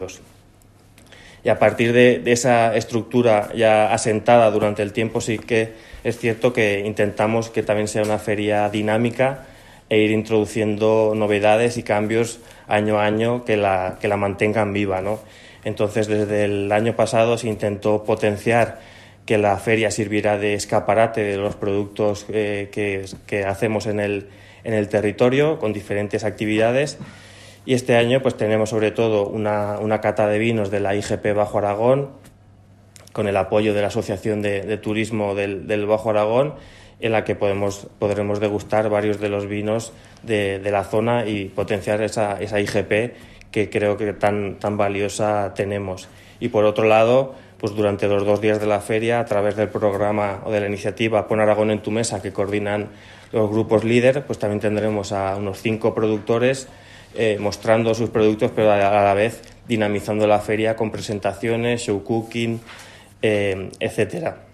Y a partir de esa estructura ya asentada durante el tiempo, sí que es cierto que intentamos que también sea una feria dinámica e ir introduciendo novedades y cambios año a año que la mantengan viva, ¿no? Entonces, desde el año pasado se intentó potenciar que la feria sirviera de escaparate de los productos que hacemos en el territorio, con diferentes actividades. Y este año pues tenemos sobre todo una cata de vinos de la IGP Bajo Aragón, con el apoyo de la Asociación de Turismo del Bajo Aragón, en la que podremos degustar varios de los vinos de la zona y potenciar esa IGP que creo que tan valiosa tenemos. Y por otro lado, pues durante los 2 días de la feria, a través del programa o de la iniciativa Pon Aragón en tu mesa, que coordinan los grupos líder, pues también tendremos a unos 5 productores mostrando sus productos, pero a la vez dinamizando la feria con presentaciones, show cooking, etcétera.